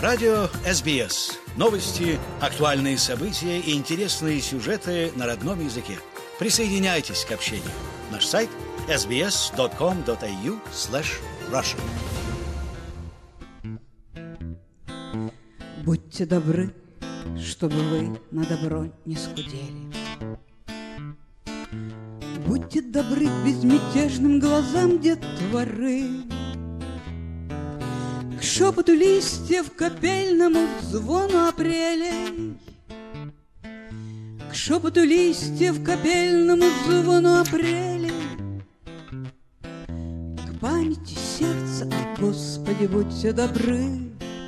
Радио СБС. Новости, актуальные события и интересные сюжеты на родном языке. Присоединяйтесь к общению. Наш сайт sbs.com.au/russian. Будьте добры, чтобы вы на добро не скудели. Будьте добры к безмятежным глазам детворы, к шепоту листьев, капельному звону апрелей, к шепоту листьев, капельному звону апрелей, к памяти сердца, о Господи, будьте добры.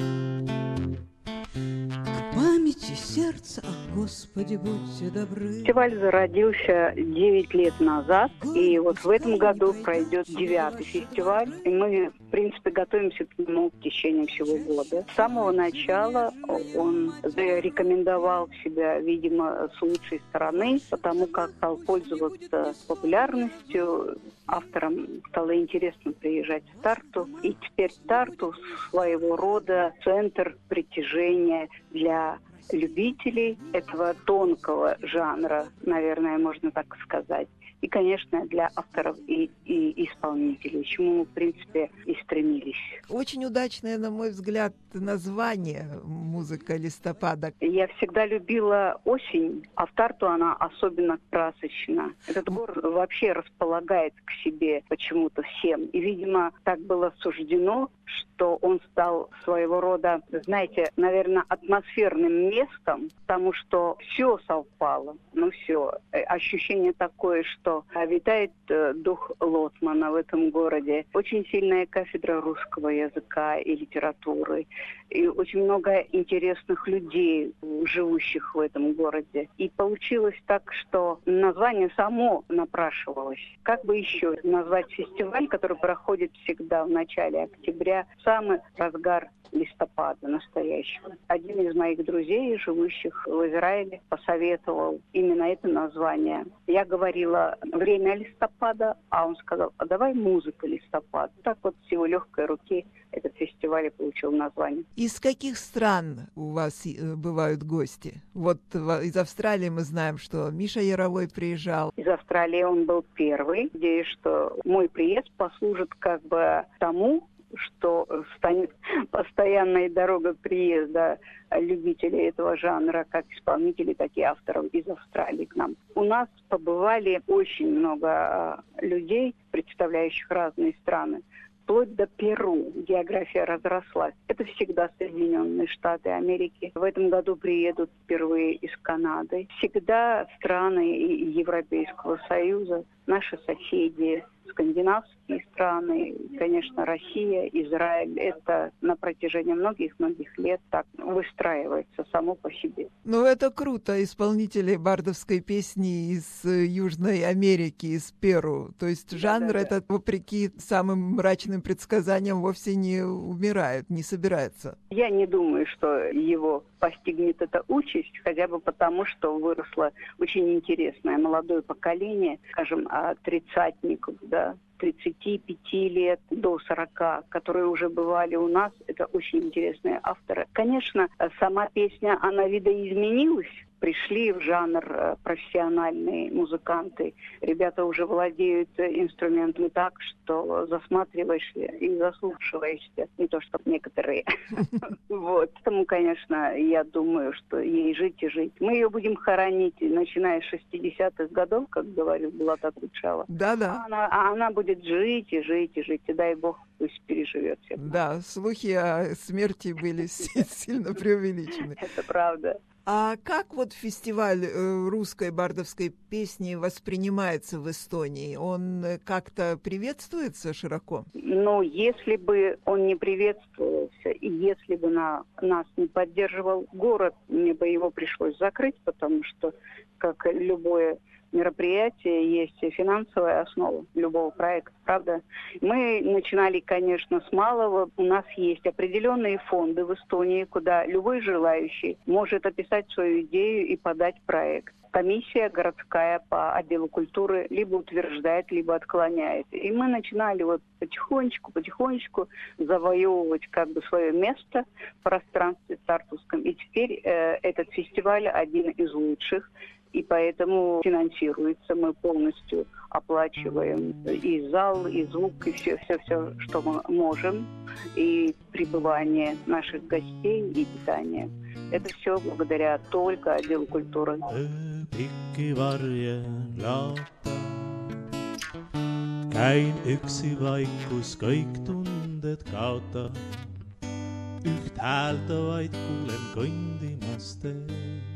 Памяти сердца, о Господи, будьте добры. Фестиваль зародился 9 лет назад, и вот в этом году пройдет 9-й фестиваль. И мы, в принципе, готовимся к нему в течение всего года. С самого начала он зарекомендовал себя, видимо, с лучшей стороны, потому как стал пользоваться популярностью. Авторам стало интересно приезжать в Тарту. И теперь Тарту своего рода центр притяжения для любителей этого тонкого жанра, наверное, можно так сказать. И, конечно, для авторов и исполнителей, к чему мы, в принципе, и стремились. Очень удачное, на мой взгляд, название «Музыка листопада». Я всегда любила осень, а в Тарту она особенно красочна. Этот город вообще располагает к себе почему-то всем. И, видимо, так было суждено, что он стал своего рода, знаете, наверное, атмосферным местом, потому что все совпало. Ну все. Ощущение такое, что витает дух Лотмана в этом городе. Очень сильная кафедра русского языка и литературы. И очень много интересных людей, живущих в этом городе. И получилось так, что название само напрашивалось. Как бы еще назвать фестиваль, который проходит всегда в начале октября, в самый разгар листопада настоящего. Один из моих друзей, живущих в Израиле, посоветовал именно это название. Я говорила «Время листопада», а он сказал: а давай «Музыка листопада». Так вот с его легкой руки этот фестиваль и получил название. Из каких стран у вас бывают гости? Вот из Австралии мы знаем, что Миша Яровой приезжал. Из Австралии он был первый. Надеюсь, что мой приезд послужит как бы тому, что станет постоянной дорогой приезда любителей этого жанра, как исполнителей, так и авторов из Австралии к нам. У нас побывали очень много людей, представляющих разные страны, вплоть до Перу. География разрослась. Это всегда Соединенные Штаты Америки. В этом году приедут впервые из Канады. Всегда страны Европейского Союза, наши соседи, скандинавские страны, конечно, Россия, Израиль. Это на протяжении многих-многих лет так выстраивается само по себе. Ну, это круто. Исполнители бардовской песни из Южной Америки, из Перу. То есть жанр этот, вопреки самым мрачным предсказаниям, вовсе не умирает, не собирается. Я не думаю, что его постигнет эта участь, хотя бы потому, что выросло очень интересное молодое поколение, скажем, тридцатников, да, 35 лет до 40, которые уже бывали у нас. Это очень интересные авторы. Конечно, сама песня, она видоизменилась. Пришли в жанр профессиональные музыканты. Ребята уже владеют инструментом так, что засматриваешься и заслушиваешься. Не то, что некоторые. Вот. Поэтому, конечно, я думаю, что ей жить и жить. Мы ее будем хоронить, начиная с 60-х годов, как говорил Булат Акуджава. Да-да. А она будет жить и жить и жить. И дай бог, пусть переживет всех. Да, слухи о смерти были сильно преувеличены. Это правда. А как вот фестиваль русской бардовской песни воспринимается в Эстонии? Он как-то приветствуется широко? Ну, если бы он не приветствовался, и если бы нас не поддерживал город, мне бы его пришлось закрыть, потому что, как любое мероприятие, есть финансовая основа любого проекта, правда? Мы начинали, конечно, с малого. У нас есть определенные фонды в Эстонии, куда любой желающий может описать свою идею и подать проект. комиссия городская по отделу культуры либо утверждает, либо отклоняет. И мы начинали вот потихонечку завоевывать как бы свое место в пространстве тартусском. И теперь этот фестиваль один из лучших. И поэтому финансируется, мы полностью оплачиваем и зал, и звук, и все, что мы можем, и пребывание наших гостей, и питание. Это все благодаря только отделу культуры. Käin üksi vaikus, kõik tunded kaota. Üht häältä vaid kuulen kõndimas teed.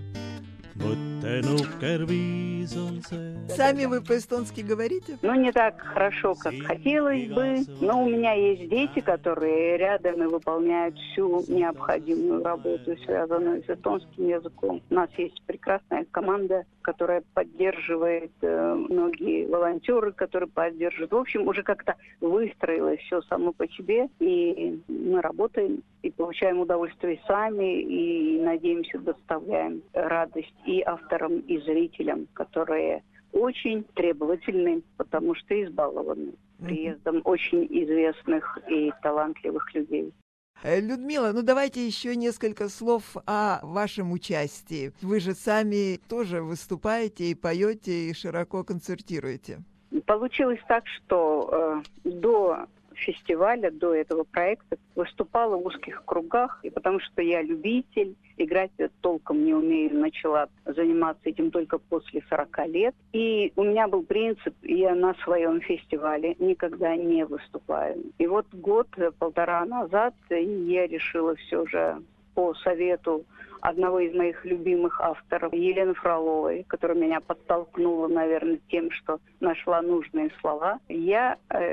Сами вы по-эстонски говорите? Ну, не так хорошо, как хотелось бы, но у меня есть дети, которые рядом и выполняют всю необходимую работу, связанную с эстонским языком. У нас есть прекрасная команда, которая поддерживает, многие волонтеры, которые поддерживают. В общем, уже как-то выстроилось все само по себе, и мы работаем, и получаем удовольствие сами, и, надеемся, доставляем радость и авторам, и зрителям, которые очень требовательны, потому что избалованы приездом очень известных и талантливых людей. Людмила, ну давайте еще несколько слов о вашем участии. Вы же сами тоже выступаете и поете, и широко концертируете. Получилось так, что до фестиваля, до этого проекта выступала в узких кругах, и потому что я любитель, играть толком не умею, начала заниматься этим только после 40 лет. И у меня был принцип, я на своем фестивале никогда не выступаю. И вот год-полтора назад я решила все же по совету одного из моих любимых авторов, Елены Фроловой, которая меня подтолкнула, наверное, тем, что нашла нужные слова, я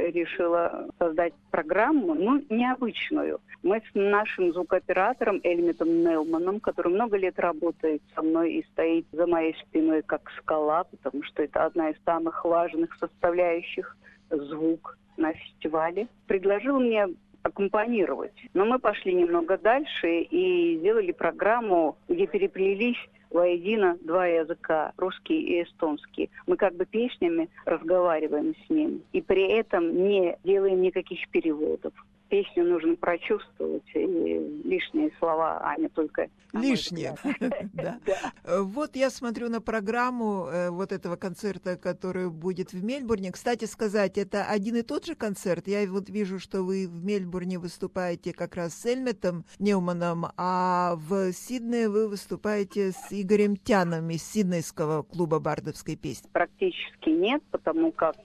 решила создать программу, необычную. Мы с нашим звукооператором Эльметом Нелманом, который много лет работает со мной и стоит за моей спиной как скала, потому что это одна из самых важных составляющих звук на фестивале, предложил мне аккомпанировать. Но мы пошли немного дальше и сделали программу, где переплелись воедино два языка, русский и эстонский. Мы как бы песнями разговариваем с ним и при этом не делаем никаких переводов. Песню нужно прочувствовать, и лишние слова, а не только... Лишние, да. Вот я смотрю на программу вот этого концерта, который будет в Мельбурне. Кстати сказать, это один и тот же концерт. Я вот вижу, что вы в Мельбурне выступаете как раз с Эльметом Нелманом, а в Сиднее вы выступаете с Игорем Тяном из Сиднейского клуба бардовской песни. Практически нет, потому как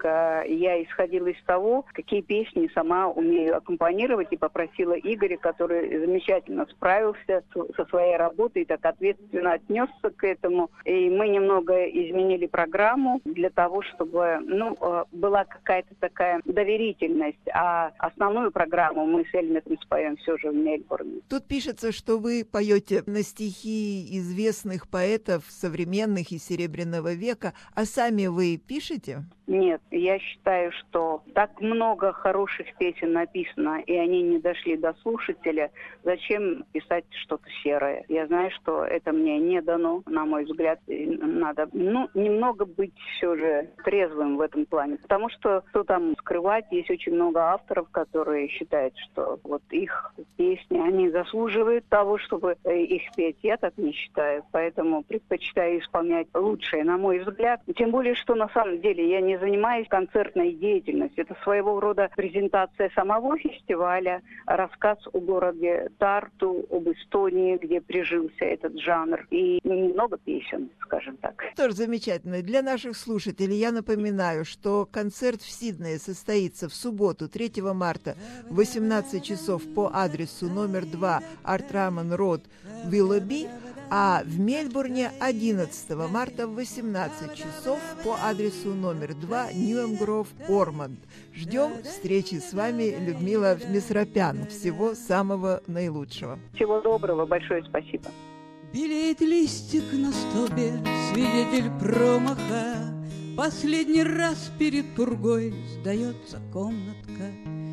я исходила из того, какие песни сама умею аккомпанировать, и попросила Игоря, который замечательно справился со своей работой и так ответственно отнесся к этому. И мы немного изменили программу для того, чтобы была какая-то такая доверительность. А основную программу мы с Эльметом споем все же в Мельбурне. Тут пишется, что вы поете на стихи известных поэтов современных и Серебряного века, а сами вы пишете? Нет, я считаю, что так много хороших песен написано, и они не дошли до слушателя. Зачем писать что-то серое? Я знаю, что это мне не дано, на мой взгляд. Надо немного быть все же трезвым в этом плане. Потому что там скрывать? Есть очень много авторов, которые считают, что вот их песни, они заслуживают того, чтобы их петь. Я так не считаю. Поэтому предпочитаю исполнять лучшее, на мой взгляд. Тем более, что на самом деле я не занимаюсь концертной деятельностью. Это своего рода презентация самого фестиваля, рассказ о городе Тарту, об Эстонии, где прижился этот жанр, и немного песен, скажем так. Тоже замечательно. Для наших слушателей я напоминаю, что концерт в Сиднее состоится в субботу, 3 марта, в 18 часов по адресу номер 2 Артраман Род, Виллоби, а в Мельбурне 11 марта в 18 часов по адресу номер 2 Ньюэмгров, Ормонд. Ждем встречи с вами, Людмила Месропян. Всего самого наилучшего. Всего доброго, большое спасибо. Белеет листик на столбе, свидетель промаха. Последний раз перед пургой сдается комнатка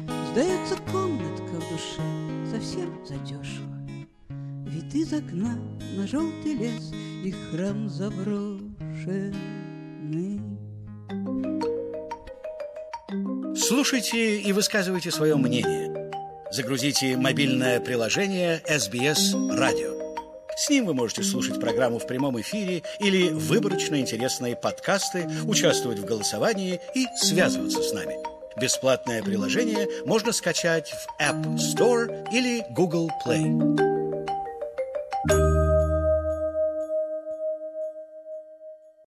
в душе совсем задешево. Вид из окна на желтый лес и храм заброшен. тишины. Слушайте и высказывайте свое мнение. Загрузите мобильное приложение SBS Radio. С ним вы можете слушать программу в прямом эфире или выборочно интересные подкасты, участвовать в голосовании и связываться с нами. Бесплатное приложение можно скачать в App Store или Google Play.